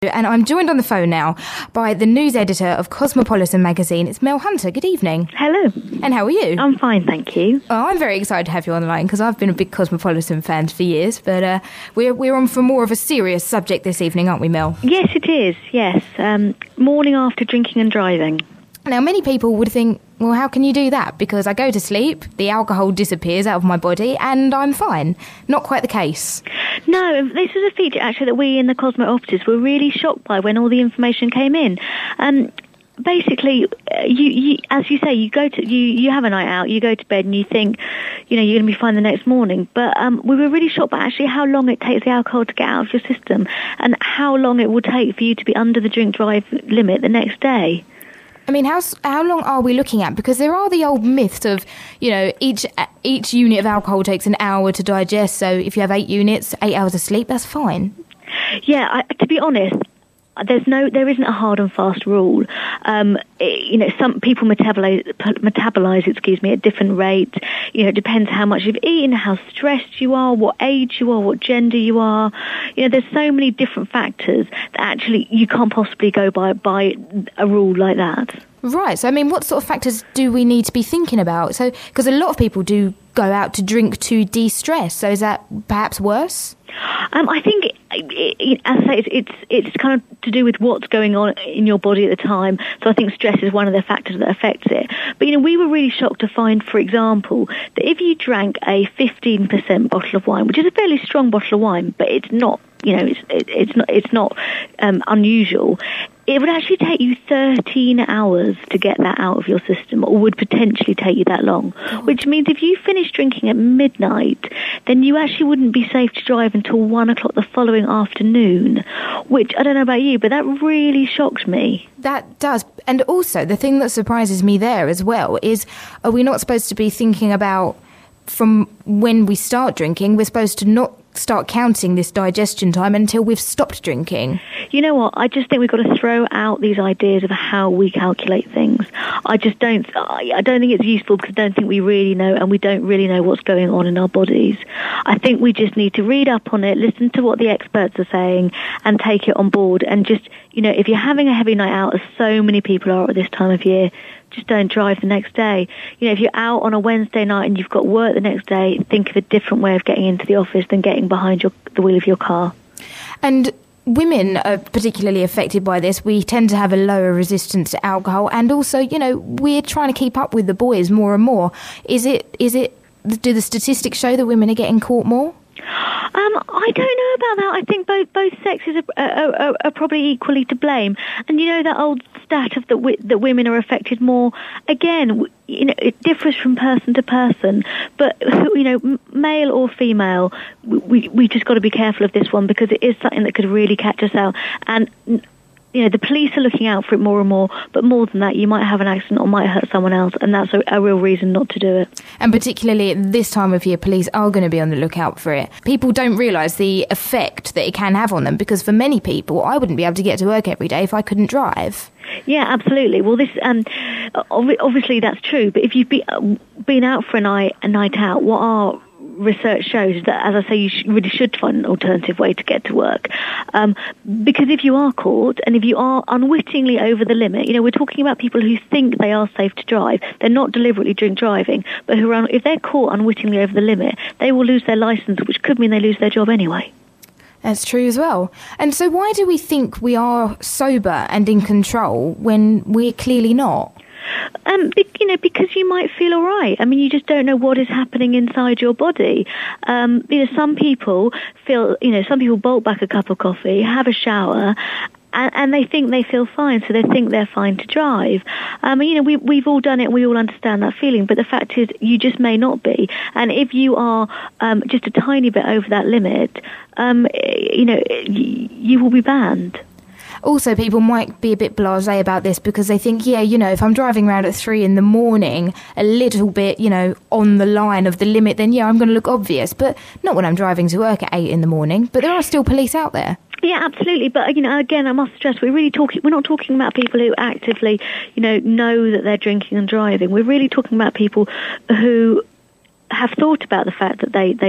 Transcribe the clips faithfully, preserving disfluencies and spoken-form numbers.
And I'm joined on the phone now by the news editor of Cosmopolitan magazine. It's Mel Hunter. Good evening. Hello. And how are you? I'm fine, thank you. Oh, I'm very excited to have you on the line because I've been a big Cosmopolitan fan for years. But uh, we're we're on for more of a serious subject this evening, aren't we, Mel? Yes, it is. Yes. Um, morning after drinking and driving. Now, many people would think, well, how can you do that? Because I go to sleep, the alcohol disappears out of my body, and I'm fine. Not quite the case. No, this was a feature, actually, that we in the Cosmo offices were really shocked by when all the information came in. Um, basically, you, you, as you say, you go to you, you have a night out, you go to bed, and you think, you know, you're going to be fine the next morning. But um, we were really shocked by actually how long it takes the alcohol to get out of your system, and how long it will take for you to be under the drink-drive limit the next day. I mean, how how long are we looking at? Because there are the old myths of, you know, each each unit of alcohol takes an hour to digest. So if you have eight units, eight hours of sleep, that's fine. Yeah, I, to be honest, there's no, there isn't a hard and fast rule. Um, it, you know, some people metabolize, metabolize, excuse me, at different rates. You know, it depends how much you've eaten, how stressed you are, what age you are, what gender you are. You know, there's so many different factors that actually you can't possibly go by by a rule like that. Right. So, I mean, what sort of factors do we need to be thinking about? So, because a lot of people do go out to drink to de-stress. So, is that perhaps worse? Um, I think, it, it, as I say, it's, it's it's kind of to do with what's going on in your body at the time. So I think stress is one of the factors that affects it. But, you know, we were really shocked to find, for example, that if you drank a fifteen percent bottle of wine, which is a fairly strong bottle of wine, but it's not, you know, it's it, it's not it's not um, unusual. It would actually take you thirteen hours to get that out of your system, or would potentially take you that long. Which means if you finish drinking at midnight, then you actually wouldn't be safe to drive until one o'clock the following afternoon. Which, I don't know about you, but that really shocked me. That does. And also, the thing that surprises me there as well is, are we not supposed to be thinking about from when we start drinking, we're supposed to not start counting this digestion time until we've stopped drinking? You know what? I just think we've got to throw out these ideas of how we calculate things. I just don't, I don't think it's useful because I don't think we really know, and we don't really know what's going on in our bodies. I think we just need to read up on it, listen to what the experts are saying, and take it on board. And just, you know, if you're having a heavy night out, as so many people are at this time of year, just don't drive the next day. You know, if you're out on a Wednesday night and you've got work the next day, think of a different way of getting into the office than getting behind your, the wheel of your car. And women are particularly affected by this. We tend to have a lower resistance to alcohol, and also, you know, we're trying to keep up with the boys more and more. Is it, is it, do the statistics show that women are getting caught more? Um, I don't know about that. I think both both sexes are, are, are, are probably equally to blame. And you know that old stat of that that women are affected more. Again, you know, it differs from person to person. But you know, male or female, we we just got to be careful of this one because it is something that could really catch us out. And you know, the police are looking out for it more and more, but more than that, you might have an accident or might hurt someone else, and that's a, a real reason not to do it. And particularly at this time of year, police are going to be on the lookout for it. People don't realise the effect that it can have on them, because for many people, I wouldn't be able to get to work every day if I couldn't drive. Yeah, absolutely. Well, this um, obviously that's true, but if you've be, uh, been out for a night, a night out, what are research shows that, as I say, you sh- really should find an alternative way to get to work. Um, because if you are caught and if you are unwittingly over the limit, you know, we're talking about people who think they are safe to drive. They're not deliberately drink driving, but who are, un- if they're caught unwittingly over the limit, they will lose their licence, which could mean they lose their job anyway. That's true as well. And so why do we think we are sober and in control when we're clearly not? Um, you know, because you might feel all right. I mean, you just don't know what is happening inside your body. Um, you know, some people feel, you know, some people bolt back a cup of coffee, have a shower, and, and they think they feel fine, so they think they're fine to drive. Um, you know, we, we've all done it, we all understand that feeling, but the fact is you just may not be. And if you are um, just a tiny bit over that limit, um, you know, you will be banned. Also, people might be a bit blasé about this because they think, yeah, you know, if I'm driving around at three in the morning, a little bit, you know, on the line of the limit, then yeah, I'm going to look obvious. But not when I'm driving to work at eight in the morning. But there are still police out there. Yeah, absolutely. But, you know, again, I must stress, we're really talking, we're not talking about people who actively, you know, know that they're drinking and driving. We're really talking about people who have thought about the fact that they, they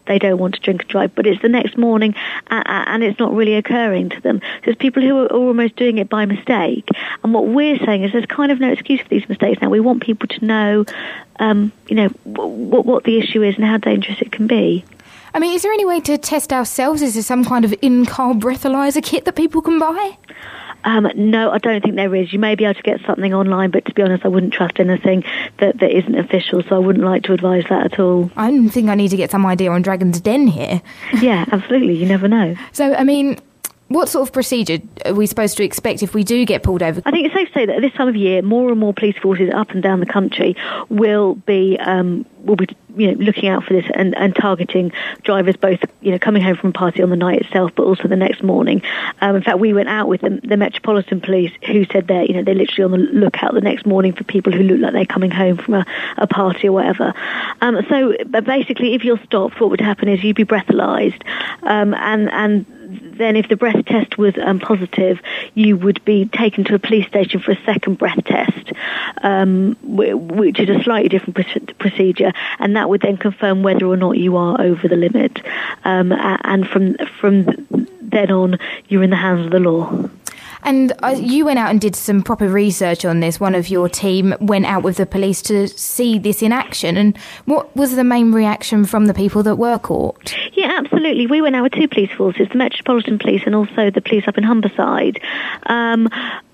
they don't want to drink and drive, but it's the next morning uh, and it's not really occurring to them. So there's people who are almost doing it by mistake. And what we're saying is there's kind of no excuse for these mistakes now. We want people to know, um, you know, w- what the issue is and how dangerous it can be. I mean, is there any way to test ourselves? Is there some kind of in-car breathalyzer kit that people can buy? Um, no, I don't think there is. You may be able to get something online, but to be honest, I wouldn't trust anything that, that isn't official, so I wouldn't like to advise that at all. I think I need to get some idea on Dragon's Den here. Yeah, absolutely. You never know. So, I mean, what sort of procedure are we supposed to expect if we do get pulled over? I think it's safe to say that at this time of year, more and more police forces up and down the country will be um, will be you know looking out for this and, and targeting drivers, both you know coming home from a party on the night itself, but also the next morning. Um, in fact, we went out with the, the Metropolitan Police, who said they're you know they're literally on the lookout the next morning for people who look like they're coming home from a, a party or whatever. Um, so, but basically, if you're stopped, what would happen is you'd be breathalyzed, um, and and then if the breath test was um, positive, you would be taken to a police station for a second breath test, um, which is a slightly different pr- procedure, and that would then confirm whether or not you are over the limit. Um, and from from then on, you're in the hands of the law. And uh, you went out and did some proper research on this. One of your team went out with the police to see this in action. And what was the main reaction from the people that were caught? Yeah, absolutely. We went out with two police forces, the Metropolitan Police and also the police up in Humberside. Um,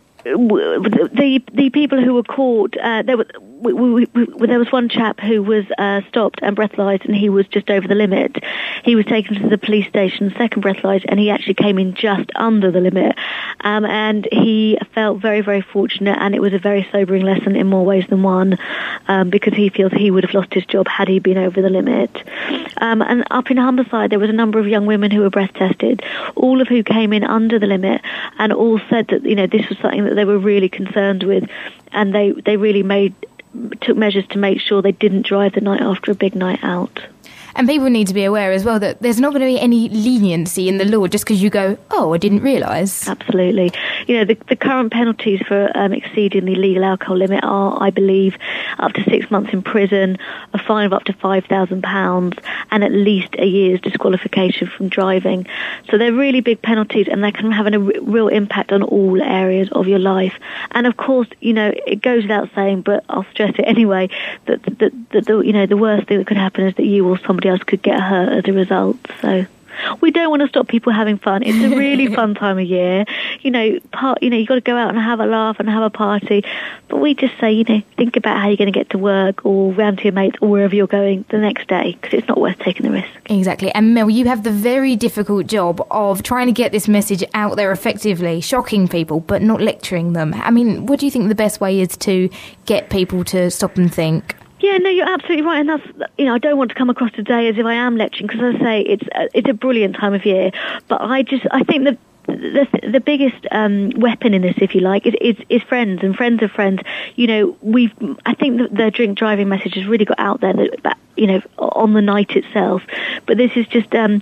the the people who were caught, uh, there was we, we, we, there was one chap who was uh, stopped and breathalyzed, and he was just over the limit. He was taken to the police station, second breathalyzed, and he actually came in just under the limit. Um, and he felt very, very fortunate, and it was a very sobering lesson in more ways than one, um, because he feels he would have lost his job had he been over the limit. Um, and up in Humberside, there was a number of young women who were breath tested, all of who came in under the limit, and all said that you know this was something that they were really concerned with, and they, they really made took measures to make sure they didn't drive the night after a big night out. And people need to be aware as well that there's not going to be any leniency in the law just because you go, oh, I didn't realise. Absolutely. You know, the, the current penalties for um, exceeding the legal alcohol limit are, I believe, up to six months in prison, a fine of up to five thousand pounds, and at least a year's disqualification from driving. So they're really big penalties, and they can have a r- real impact on all areas of your life. And of course, you know, it goes without saying, but I'll stress it anyway, that, that, that, that the, you know, the worst thing that could happen is that you or somebody else could get hurt as a result. So we don't want to stop people having fun. It's a really fun time of year. You know, part, you know, you've got to go out and have a laugh and have a party. But we just say, you know, think about how you're going to get to work or round to your mates or wherever you're going the next day, because it's not worth taking the risk. Exactly. And Mel, you have the very difficult job of trying to get this message out there effectively, shocking people, but not lecturing them. I mean, what do you think the best way is to get people to stop and think? Yeah, no, you're absolutely right, and that's, you know, I don't want to come across today as if I am lecturing, because as I say, it's a, it's a brilliant time of year, but I just, I think that the the biggest um, weapon in this, if you like, is, is is friends and friends of friends. You know, we've, I think that the drink driving message has really got out there, that, that you know, on the night itself, but this is just um,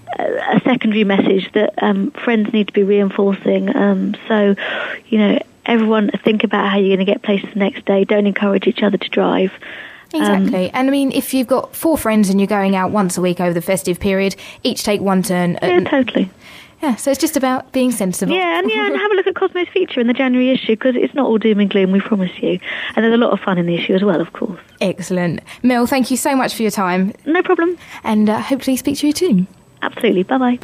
a secondary message that um, friends need to be reinforcing, um, so, you know, everyone think about how you're going to get places the next day. Don't encourage each other to drive. Exactly. Um, and I mean, if you've got four friends and you're going out once a week over the festive period, each take one turn. Yeah, and, totally. Yeah, so it's just about being sensible. Yeah, and yeah, and have a look at Cosmo's feature in the January issue, because it's not all doom and gloom, we promise you. And there's a lot of fun in the issue as well, of course. Excellent. Mel, thank you so much for your time. No problem. And uh, hopefully speak to you soon. Absolutely. Bye-bye.